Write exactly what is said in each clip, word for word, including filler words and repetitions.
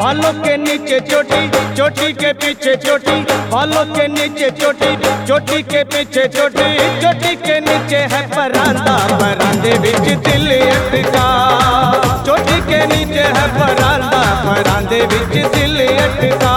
बालों के नीचे चोटी, चोटी के पीछे चोटी, बालों के नीचे चोटी, चोटी के पीछे चोटी, चोटी के नीचे है परांदा, परांदे बिच दिल अटका। चोटी के नीचे है परांदा, परांदे बिच दिल अटका।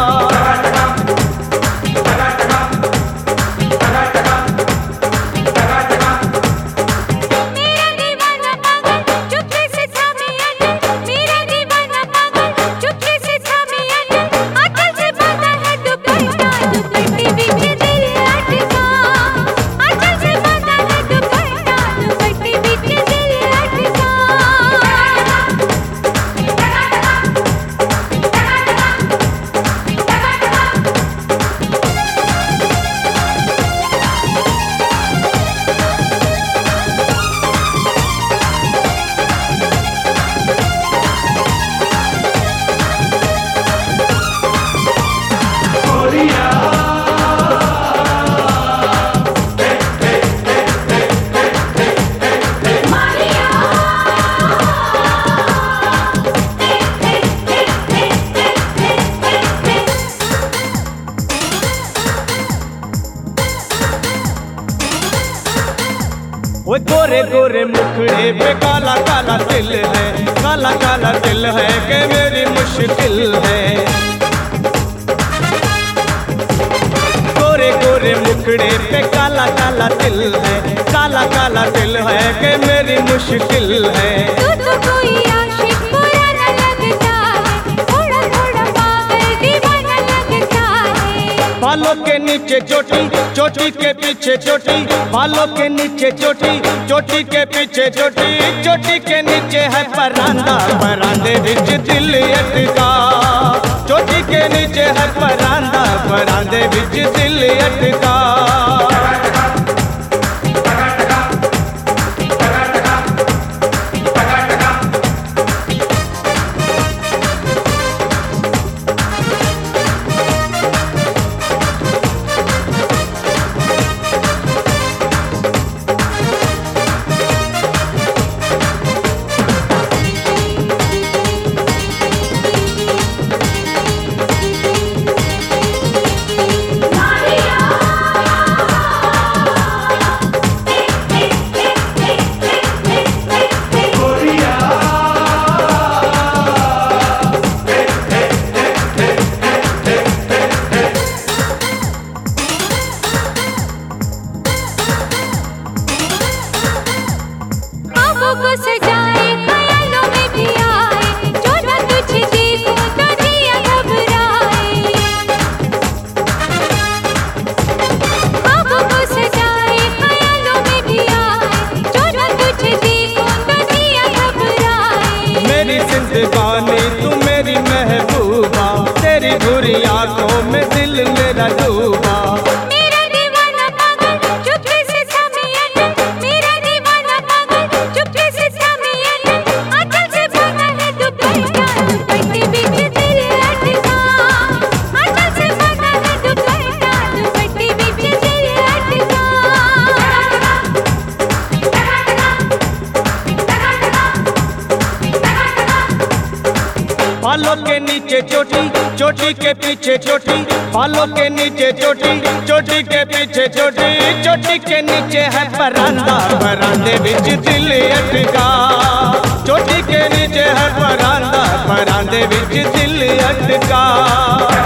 वो गोरे गोरे मुखड़े पे काला काला दिल है, काला काला दिल है कि मेरी मुश्किल है। गोरे गोरे मुखड़े पे काला काला दिल है, काला काला दिल है कि मेरी मुश्किल है। तू तो कोई आशिक पुराना लगता है, थोड़ा थोड़ा पागल दीवाना लगता है। बालों के नीचे चोटी, चोटी के पीछे चोटी, बालों के नीचे चोटी, चोटी के पीछे चोटी, चोटी के नीचे है परांदा, परांदे बिच दिल अटका। चोटी के नीचे है परांदा, परांदे बिच दिल अटका। को सजाए ख्यालों में भी आए, जो न तुझे देखूं तो दिया घबराए। ख्वाबों को सजाए ख्यालों में भी आए, जो न तुझे देखूं तो दिया घबराए। मेरी जिंदगानी तू मेरी महबूबा, तेरी बुरी आंखों में दिल मेरा डूबा। बालों के नीचे चोटी, चोटी के पीछे चोटी, बालों के नीचे चोटी, चोटी के पीछे चोटी, चोटी के नीचे है परांदा, परांदे बिच दिल अटका। चोटी के नीचे है परांदा, परांदे बिच दिल अटका।